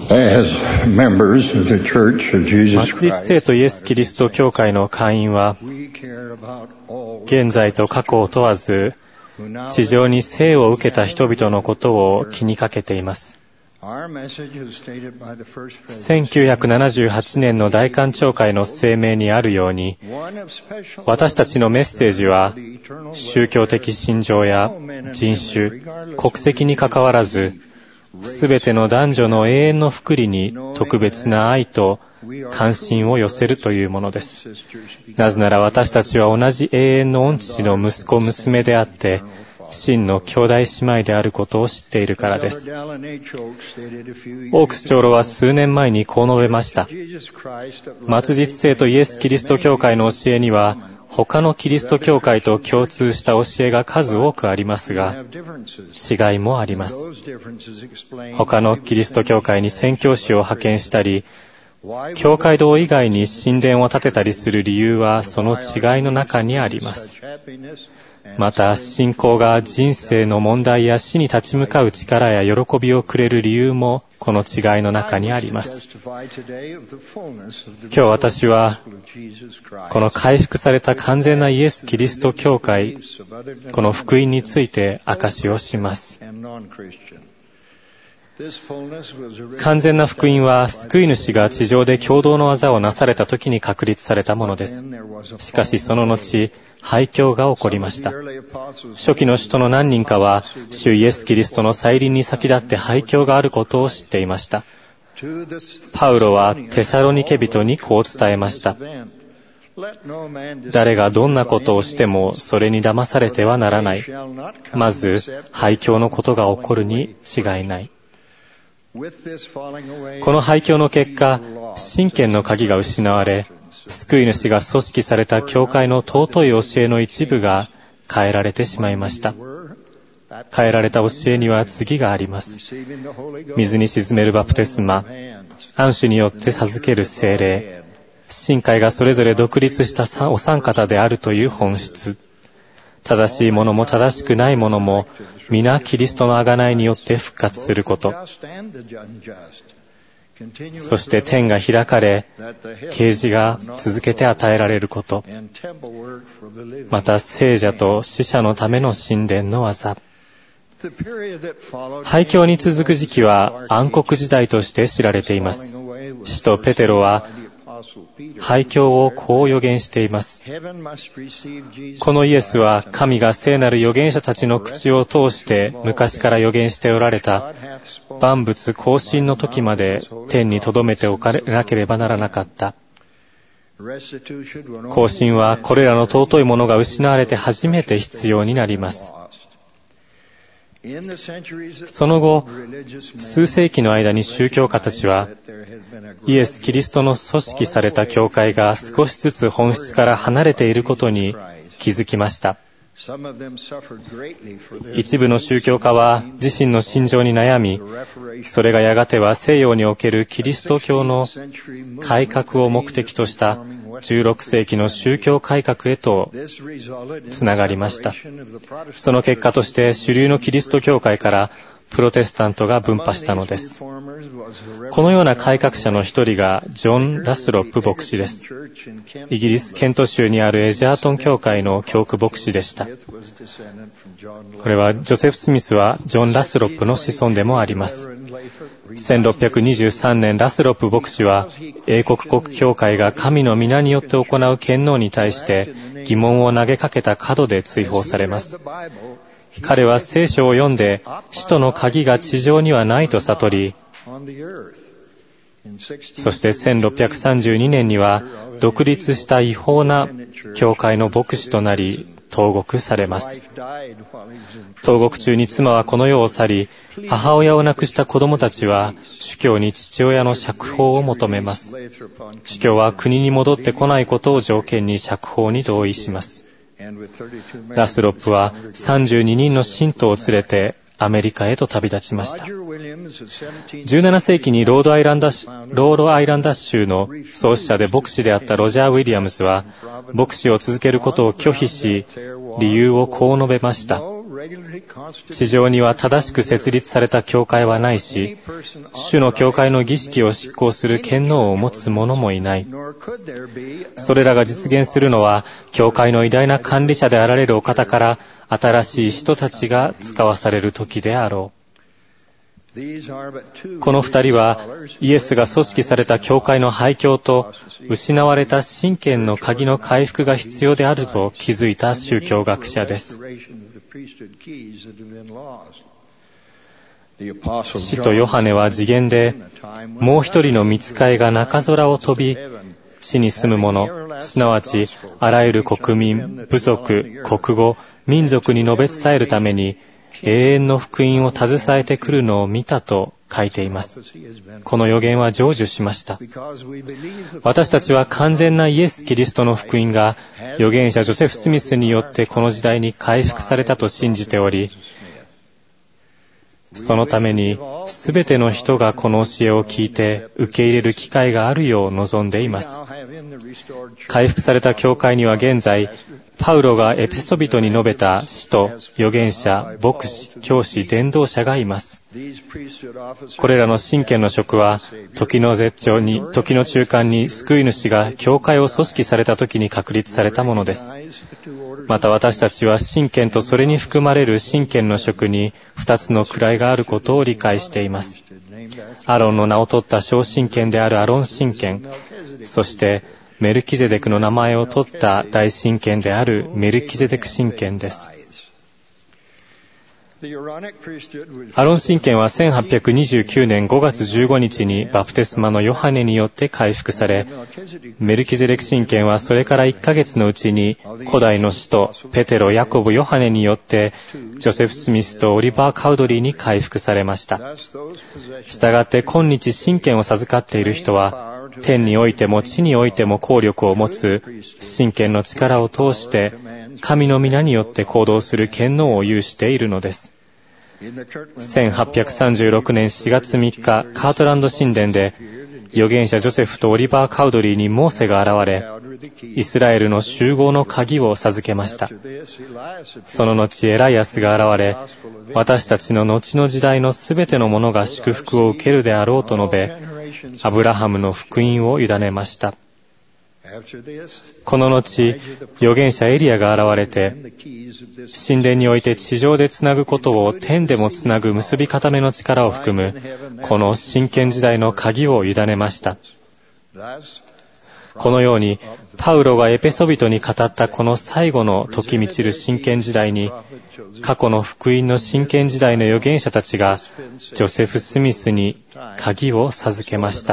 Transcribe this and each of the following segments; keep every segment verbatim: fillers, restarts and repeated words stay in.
末日聖徒イエス・キリスト教会の会員は、現在と過去を問わず、地上に生を受けた人々のことを気にかけています。せんきゅうひゃくななじゅうはちねんの大監聴会の声明にあるように、私たちのメッセージは、宗教的信条や人種、国籍にかかわらず、すべての男女の永遠の福利に特別な愛と関心を寄せるというものです。なぜなら私たちは同じ永遠の御父の息子娘であって、真の兄弟姉妹であることを知っているからです。オークス長老は数年前にこう述べました。末日聖徒イエス・キリスト教会の教えには、他のキリスト教会と共通した教えが数多くありますが、違いもあります。他のキリスト教会に宣教師を派遣したり、教会堂以外に神殿を建てたりする理由はその違いの中にあります。また、信仰が人生の問題や死に立ち向かう力や喜びをくれる理由もこの違いの中にあります。今日私は、この回復された完全なイエス・キリスト教会、この福音について証しをします。完全な福音は、救い主が地上で共同の技をなされた時に確立されたものです。しかしその後、廃教が起こりました。初期の使徒の何人かは、主イエス・キリストの再臨に先立って廃教があることを知っていました。パウロはテサロニケ人にこう伝えました。誰がどんなことをしてもそれに騙されてはならない。まず、廃教のことが起こるに違いない。この廃教の結果、神権の鍵が失われ、救い主が組織された教会の尊い教えの一部が変えられてしまいました。変えられた教えには次があります。水に沈めるバプテスマ、安守によって授ける聖霊、神会がそれぞれ独立したお三方であるという本質。正しいものも正しくないものも、皆キリストの贖いによって復活すること。そして天が開かれ、啓示が続けて与えられること。また聖者と死者のための神殿の技。廃教に続く時期は暗黒時代として知られています。使徒ペテロは廃教をこう予言しています。このイエスは神が聖なる預言者たちの口を通して昔から預言しておられた万物更新の時まで天に留めておかなければならなかった。更新はこれらの尊いものが失われて初めて必要になります。その後、数世紀の間に宗教家たちは、イエス・キリストの組織された教会が少しずつ本質から離れていることに気づきました。一部の宗教家は自身の信条に悩み、それがやがては西洋におけるキリスト教の改革を目的としたじゅうろく世紀の宗教改革へとつながりました。その結果として主流のキリスト教会からプロテスタントが分派したのです。このような改革者の一人がジョン・ラスロップ牧師です。イギリス・ケント州にあるエジャートン教会の教区牧師でした。これはジョセフ・スミスはジョン・ラスロップの子孫でもあります。せんろっぴゃくにじゅうさんねん、ラスロップ牧師は英国国教会が神の皆によって行う権能に対して疑問を投げかけた角で追放されます。彼は聖書を読んで、使徒の鍵が地上にはないと悟り、そしてせんろっぴゃくさんじゅうにねんには独立した違法な教会の牧師となり、投獄されます。投獄中に妻はこの世を去り、母親を亡くした子供たちは主教に父親の釈放を求めます。主教は国に戻ってこないことを条件に釈放に同意します。ラスロップはさんじゅうににんの信徒を連れてアメリカへと旅立ちました。じゅうなな世紀にロードアイランダロードアイランダ州の創始者で牧師であったロジャー・ウィリアムスは牧師を続けることを拒否し、理由をこう述べました。 地上には正しく設立された教会はないし、主の教会の儀式を執行する権能を持つ者もいない。それらが実現するのは、教会の偉大な管理者であられるお方から新しい人たちが使わされる時であろう。この二人は、イエスが組織された教会の廃墟と、失われた神権の鍵の回復が必要であると気づいた宗教学者です。使徒ヨハネは次元で、もう一人の御使いが中空を飛び、地に住む者、すなわちあらゆる国民、部族、国語、民族に述べ伝えるために、永遠の福音を携えてくるのを見たと書いています。この予言は成就しました。私たちは完全なイエス・キリストの福音が預言者ジョセフ・スミスによってこの時代に回復されたと信じており、そのためにすべての人がこの教えを聞いて受け入れる機会があるよう望んでいます。回復された教会には現在、パウロがエペソビトに述べた使徒、預言者、牧師、教師、伝道者がいます。これらの神権の職は、時の絶頂に、時の中間に救い主が教会を組織された時に確立されたものです。また私たちは神権とそれに含まれる神権の職に二つの位があることを理解しています。アロンの名を取った小神権であるアロン神権、そしてメルキゼデクの名前を取った大神権であるメルキゼデク神権です。アロン神権はせんはっぴゃくにじゅうきゅうねんごがつじゅうごにちにバプテスマのヨハネによって回復され、メルキゼデク神権はそれからいっかげつのうちに古代の使徒ペテロ、ヤコブ、ヨハネによってジョセフ・スミスとオリバー・カウドリーに回復されました。したがって今日神権を授かっている人は、天においても地においても効力を持つ神権の力を通して神の皆によって行動する権能を有しているのです。せんはっぴゃくさんじゅうろくねんしがつみっか、カートランド神殿で預言者ジョセフとオリバー・カウドリーにモーセが現れ、イスラエルの集合の鍵を授けました。その後エライアスが現れ、私たちの後の時代のすべてのものが祝福を受けるであろうと述べ、アブラハムの福音を委ねました。この後、預言者エリアが現れて、神殿において地上でつなぐことを天でもつなぐ結び固めの力を含む、この神権時代の鍵を委ねました。このように、パウロがエペソビトに語ったこの最後の時満ちる神権時代に、過去の福音の神権時代の預言者たちが、ジョセフ・スミスに鍵を授けました。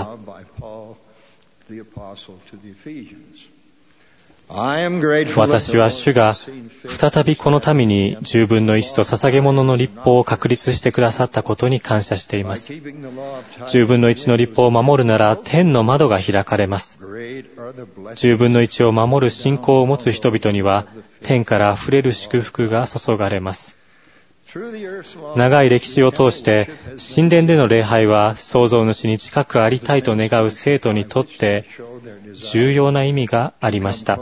私は主が再びこの民に十分の一と捧げ物の律法を確立してくださったことに感謝しています。十分の一の律法を守るなら天の窓が開かれます。十分の一を守る信仰を持つ人々には天から溢れる祝福が注がれます。長い歴史を通して神殿での礼拝は創造主に近くありたいと願う生徒にとって重要な意味がありました。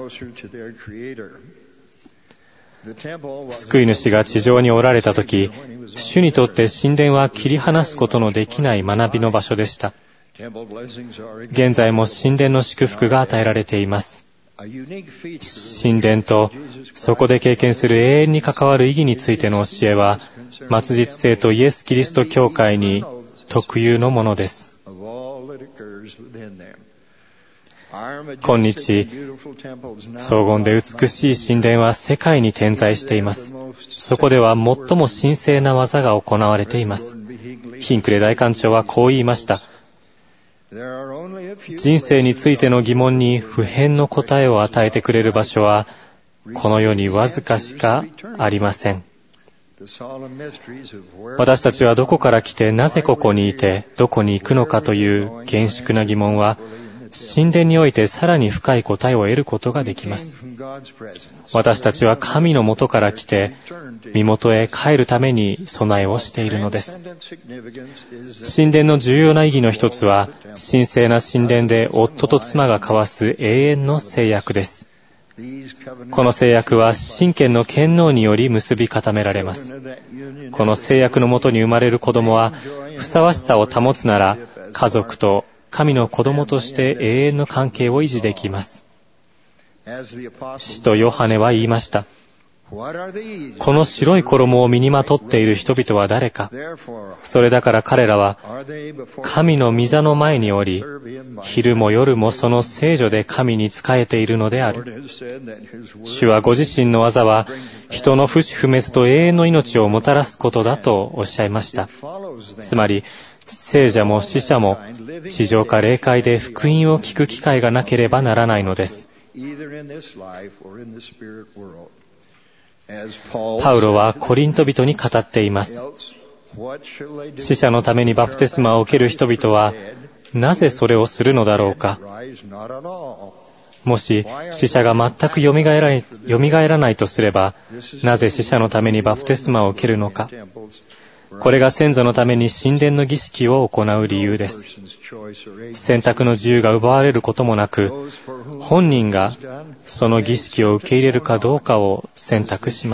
救い主が地上におられたとき、主にとって神殿は切り離すことのできない学びの場所でした。現在も神殿の祝福が与えられています。神殿とそこで経験する永遠に関わる意義についての教えは、末日聖とイエス・キリスト教会に特有のものです。今日、荘厳で美しい神殿は世界に点在しています。そこでは最も神聖な技が行われています。ヒンクレ大官長はこう言いました。人生についての疑問に不変の答えを与えてくれる場所は、この世にわずかしかありません。私たちはどこから来て、なぜここにいて、どこに行くのかという厳粛な疑問は、神殿においてさらに深い答えを得ることができます。私たちは神の元から来て、身元へ帰るために備えをしているのです。神殿の重要な意義の一つは、神聖な神殿で夫と妻が交わす永遠の誓約です。 この制約は神権の権能により結び固められます。この制約のもとに生まれる子供は、ふさわしさを保つなら、家族と神の子供として永遠の関係を維持できます。使徒ヨハネは言いました。この白い衣を身にまとっている人々は誰か。それだから彼らは神の御座の前におり、昼も夜もその聖所で神に仕えているのである。主はご自身の技は人の不死不滅と永遠の命をもたらすことだとおっしゃいました。つまり聖者も死者も地上か霊界で福音を聞く機会がなければならないのです。パウロはコリント人に語っています。死者のためにバプテスマを受ける人々はなぜそれをするのだろうか。もし死者が全くよみがえらない、よみがえらないとすれば、なぜ死者のためにバプテスマを受けるのか。これが先祖のために神殿の儀式を行う理由です。選択の自由が奪われることもなく、本人がその儀式を受け入れるかどうかを選択します。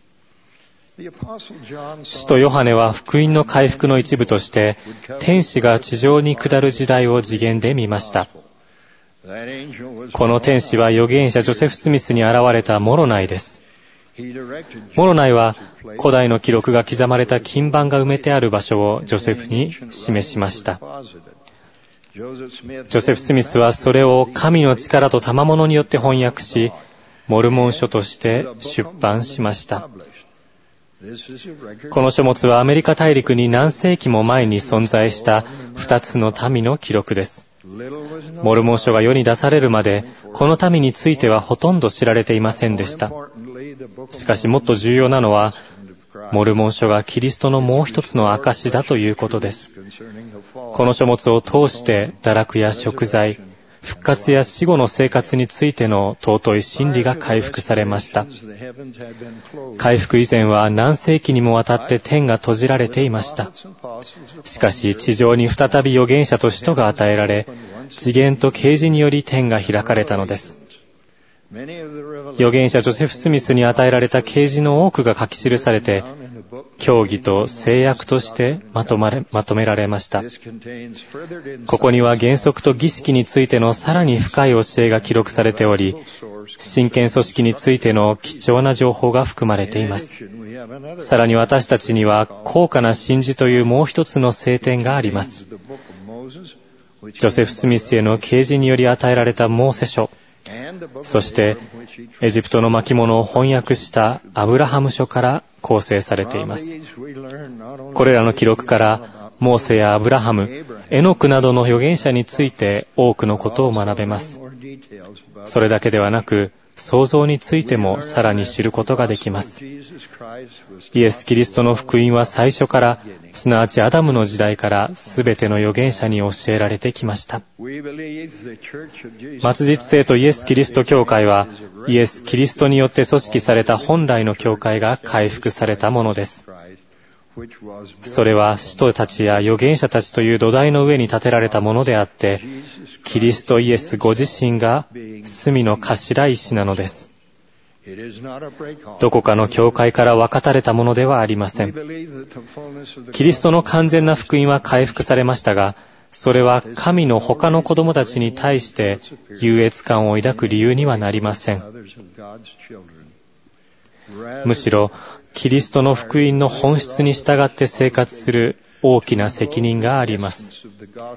使徒ヨハネは福音の回復の一部として、天使が地上に下る時代を次元で見ました。この天使は預言者ジョセフ・スミスに現れたモロナイです。モロナイは古代の記録が刻まれた金板が埋めてある場所をジョセフに示しました。ジョセフ・スミスはそれを神の力と賜物によって翻訳し、モルモン書として出版しました。この書物はアメリカ大陸に何世紀も前に存在した二つの民の記録です。モルモン書が世に出されるまで、この民についてはほとんど知られていませんでした。しかしもっと重要なのは、モルモン書がキリストのもう一つの証だということです。この書物を通して堕落や贖罪、復活や死後の生活についての尊い真理が回復されました。回復以前は何世紀にもわたって天が閉じられていました。しかし地上に再び預言者と使徒が与えられ、次元と啓示により天が開かれたのです。預言者ジョセフ・スミスに与えられた啓示の多くが書き記されて、教義と制約としてまとまれ、まとめられました。ここには原則と儀式についてのさらに深い教えが記録されており、神権組織についての貴重な情報が含まれています。さらに私たちには高価な神事というもう一つの聖典があります。ジョセフ・スミスへの啓示により与えられたモーセ書、そしてエジプトの巻物を翻訳したアブラハム書から構成されています。これらの記録からモーセやアブラハム、エノクなどの預言者について多くのことを学べます。それだけではなく、創造についてもさらに知ることができます。イエス・キリストの福音は最初から、すなわちアダムの時代からすべての預言者に教えられてきました。末日聖とイエス・キリスト教会は、イエス・キリストによって組織された本来の教会が回復されたものです。それは使徒たちや預言者たちという土台の上に建てられたものであって、キリストイエスご自身が隅の頭石なのです。どこかの教会から分かたれたものではありません。キリストの完全な福音は回復されましたが、それは神の他の子供たちに対して優越感を抱く理由にはなりません。むしろ、キリストの福音の本質に従って生活する大きな責任があります。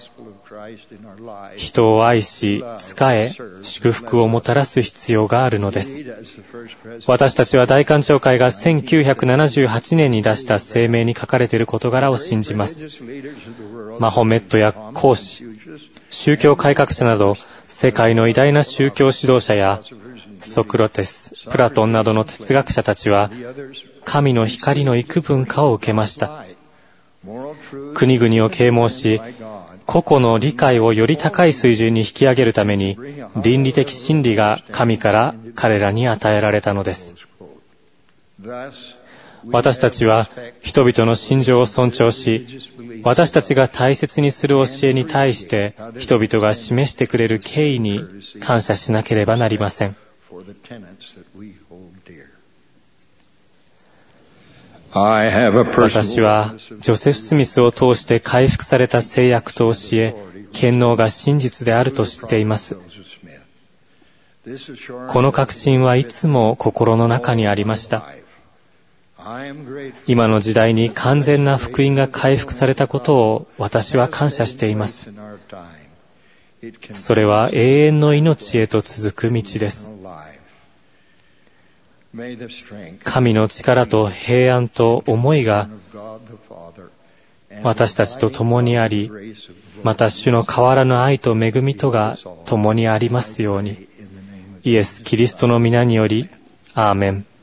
人を愛し、仕え、祝福をもたらす必要があるのです。私たちは大官庁会がせんきゅうひゃくななじゅうはちねんに出した声明に書かれている事柄を信じます。マホメットや孔子、宗教改革者など、世界の偉大な宗教指導者や、ソクラテス、プラトンなどの哲学者たちは、神の光の幾分かを受けました。国々を啓蒙し、個々の理解をより高い水準に引き上げるために、倫理的真理が神から彼らに与えられたのです。私たちは人々の信条を尊重し、私たちが大切にする教えに対して人々が示してくれる敬意に感謝しなければなりません。 私はジョセフ・スミスを通して回復された誓約と教え、権能が真実であると知っています。この確信はいつも心の中にありました。今の時代に完全な福音が回復されたことを私は感謝しています。それは永遠の命へと続く道です。神の力と平安と思いが私たちと共にあり、また主の変わらぬ愛と恵みとが共にありますように。イエス・キリストの皆により、アーメン。